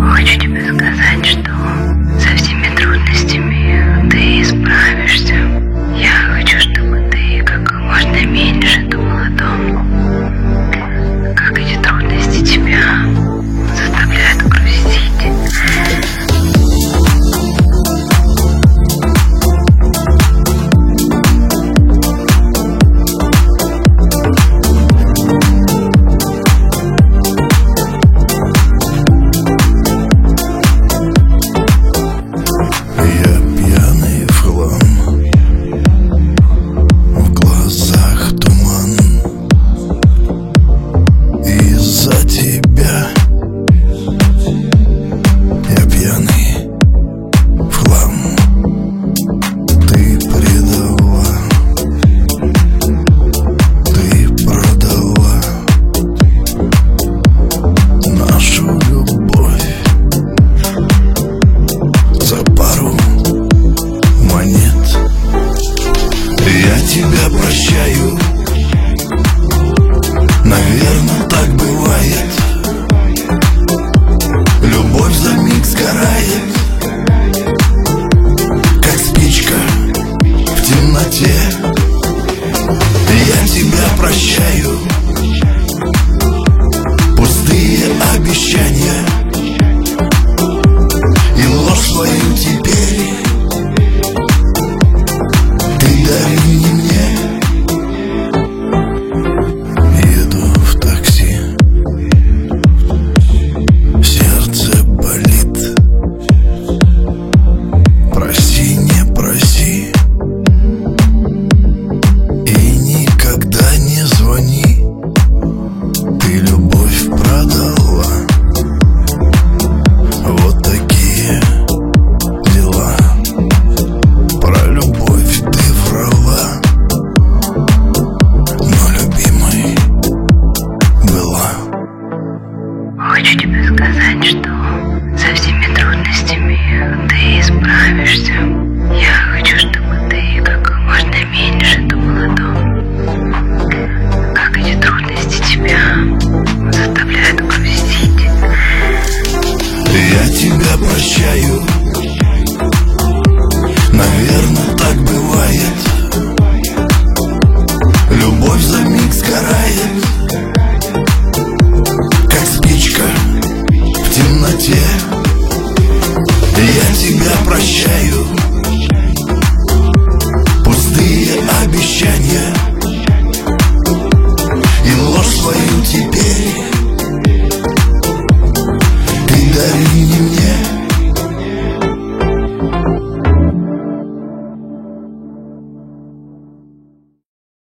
Хочу тебе сказать, что со всеми трудностями ты справишься. Я хочу, чтобы ты как можно меньше думал о том, как эти трудности тебя заставляют грустить. Тебя прощаю, наверное, так бывает. Любовь за миг сгорает, как спичка в темноте. Я тебя прощаю, пустые обещания и ложь свою теперь ты дари не мне. Хочу тебе сказать, что со всеми трудностями ты справишься. Я хочу, чтобы ты как можно меньше думал о том, как эти трудности тебя заставляют грустить. Я тебя прощаю, наверное, так бывает. Любовь за миг сгорает, как спичка в темноте. Я тебя прощаю, пустые обещания и ложь свою теперь ты дари не мне.